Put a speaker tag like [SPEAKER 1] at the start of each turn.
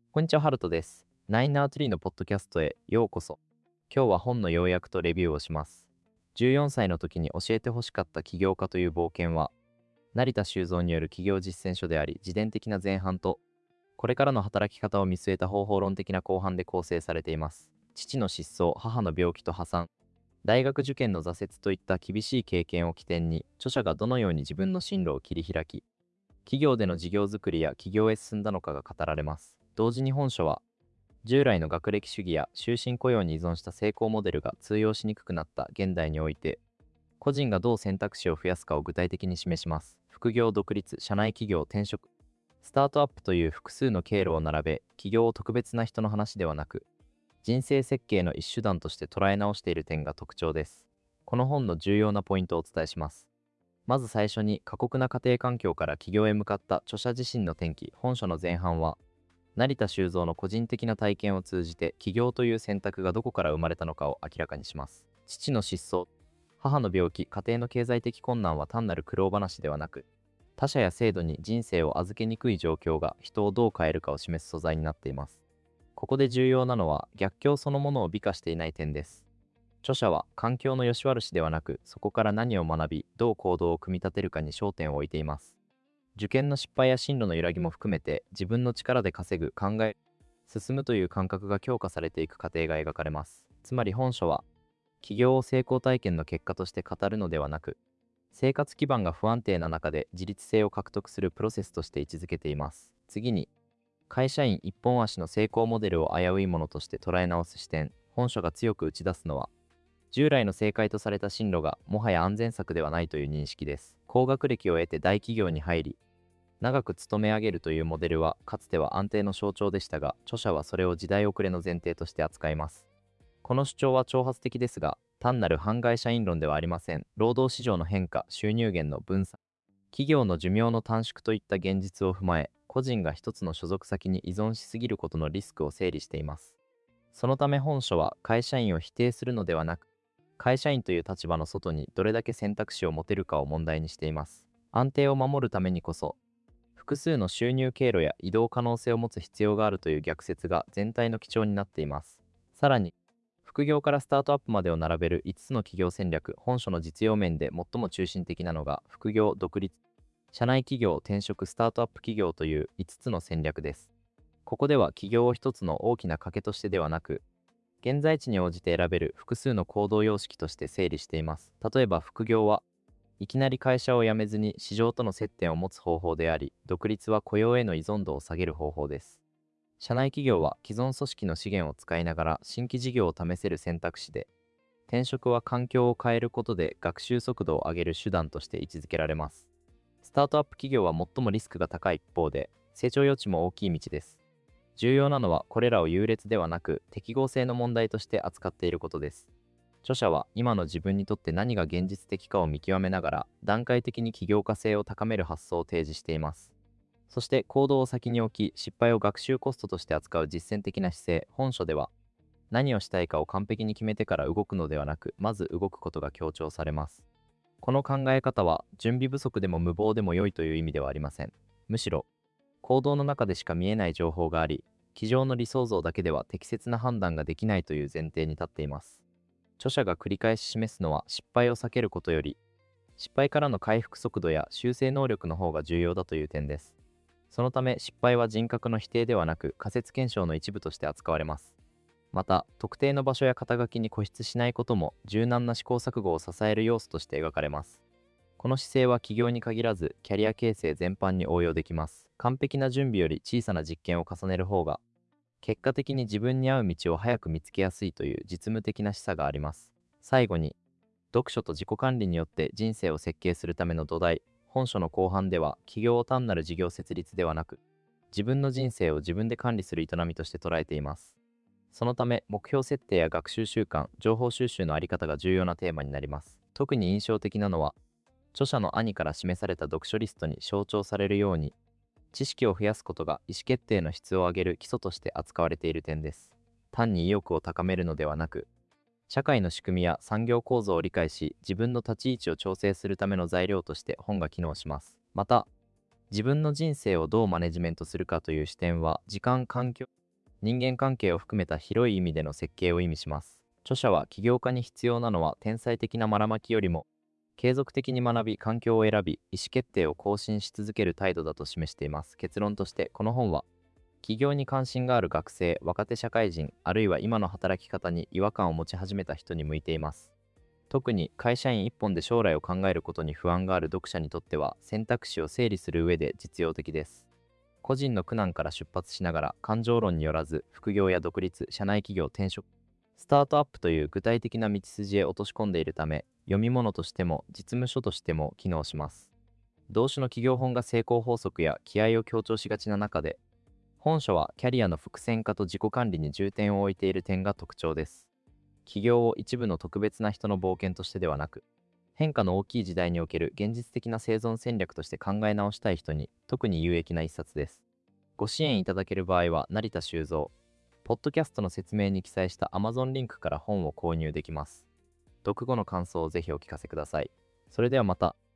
[SPEAKER 1] こんにちは、ハルトです。ナインナーツリーのポッドキャストへようこそ。今日は本の要約とレビューをします。14歳の時に教えてほしかった起業家という冒険は、成田修造による企業実践書であり、自伝的な前半と、これからの働き方を見据えた方法論的な後半で構成されています。父の失踪、母の病気と破産、大学受験の挫折といった厳しい経験を起点に、著者がどのように自分の進路を切り開き、企業での事業づくりや起業へ進んだのかが語られます。同時に本書は、従来の学歴主義や終身雇用に依存した成功モデルが通用しにくくなった現代において、個人がどう選択肢を増やすかを具体的に示します。副業、独立、社内企業、転職、スタートアップという複数の経路を並べ、起業を特別な人の話ではなく、人生設計の一手段として捉え直している点が特徴です。この本の重要なポイントをお伝えします。まず最初に過酷な家庭環境から起業へ向かった著者自身の転機。本書の前半は、成田修造の個人的な体験を通じて起業という選択がどこから生まれたのかを明らかにします。父の失踪、母の病気、家庭の経済的困難は単なる苦労話ではなく、他者や制度に人生を預けにくい状況が人をどう変えるかを示す素材になっています。ここで重要なのは逆境そのものを美化していない点です。著者は環境の良し悪しではなく、そこから何を学び、どう行動を組み立てるかに焦点を置いています。受験の失敗や進路の揺らぎも含めて、自分の力で稼ぐ、考え、進むという感覚が強化されていく過程が描かれます。つまり本書は、起業を成功体験の結果として語るのではなく、生活基盤が不安定な中で自立性を獲得するプロセスとして位置づけています。次に、会社員一本足の成功モデルを危ういものとして捉え直す視点。本書が強く打ち出すのは、従来の正解とされた進路がもはや安全策ではないという認識です。高学歴を得て大企業に入り、長く勤め上げるというモデルはかつては安定の象徴でしたが、著者はそれを時代遅れの前提として扱います。この主張は挑発的ですが、単なる反会社員論ではありません。労働市場の変化、収入源の分散、企業の寿命の短縮といった現実を踏まえ、個人が一つの所属先に依存しすぎることのリスクを整理しています。そのため本書は会社員を否定するのではなく、会社員という立場の外にどれだけ選択肢を持てるかを問題にしています。安定を守るためにこそ、複数の収入経路や移動可能性を持つ必要があるという逆説が全体の基調になっています。さらに、副業からスタートアップまでを並べる5つの企業戦略。本書の実用面で最も中心的なのが、副業、独立、社内企業、転職、スタートアップ企業という5つの戦略です。ここでは起業を一つの大きな賭けとしてではなく、現在地に応じて選べる複数の行動様式として整理しています。例えば副業はいきなり会社を辞めずに市場との接点を持つ方法であり、独立は雇用への依存度を下げる方法です。社内企業は既存組織の資源を使いながら新規事業を試せる選択肢で、転職は環境を変えることで学習速度を上げる手段として位置づけられます。スタートアップ企業は最もリスクが高い一方で、成長余地も大きい道です。重要なのはこれらを優劣ではなく適合性の問題として扱っていることです。著者は今の自分にとって何が現実的かを見極めながら段階的に起業家性を高める発想を提示しています。そして行動を先に置き失敗を学習コストとして扱う実践的な姿勢。本書では何をしたいかを完璧に決めてから動くのではなく、まず動くことが強調されます。この考え方は準備不足でも無謀でも良いという意味ではありません。むしろ行動の中でしか見えない情報があり、机上の理想像だけでは適切な判断ができないという前提に立っています。著者が繰り返し示すのは失敗を避けることより、失敗からの回復速度や修正能力の方が重要だという点です。そのため失敗は人格の否定ではなく仮説検証の一部として扱われます。また、特定の場所や肩書きに固執しないことも柔軟な試行錯誤を支える要素として描かれます。この姿勢は起業に限らず、キャリア形成全般に応用できます。完璧な準備より小さな実験を重ねる方が、結果的に自分に合う道を早く見つけやすいという実務的な示唆があります。最後に、読書と自己管理によって人生を設計するための土台。本書の後半では、起業を単なる事業設立ではなく、自分の人生を自分で管理する営みとして捉えています。そのため、目標設定や学習習慣、情報収集のあり方が重要なテーマになります。特に印象的なのは、著者の兄から示された読書リストに象徴されるように、知識を増やすことが意思決定の質を上げる基礎として扱われている点です。単に意欲を高めるのではなく、社会の仕組みや産業構造を理解し、自分の立ち位置を調整するための材料として本が機能します。また、自分の人生をどうマネジメントするかという視点は、時間、環境、 人間関係を含めた広い意味での設計を意味します。著者は起業家に必要なのは天才的なばらまきよりも、継続的に学び、環境を選び、意思決定を更新し続ける態度だと示しています。結論として、この本は、起業に関心がある学生、若手社会人、あるいは今の働き方に違和感を持ち始めた人に向いています。特に会社員一本で将来を考えることに不安がある読者にとっては、選択肢を整理する上で実用的です。個人の苦難から出発しながら、感情論によらず副業や独立、社内企業、転職、スタートアップという具体的な道筋へ落とし込んでいるため、読み物としても実務書としても機能します。同種の企業本が成功法則や気合を強調しがちな中で、本書はキャリアの伏線化と自己管理に重点を置いている点が特徴です。起業を一部の特別な人の冒険としてではなく、変化の大きい時代における現実的な生存戦略として考え直したい人に特に有益な一冊です。ご支援いただける場合は成田修造、ポッドキャストの説明に記載した Amazon リンクから本を購入できます。読後の感想をぜひお聞かせください。それではまた。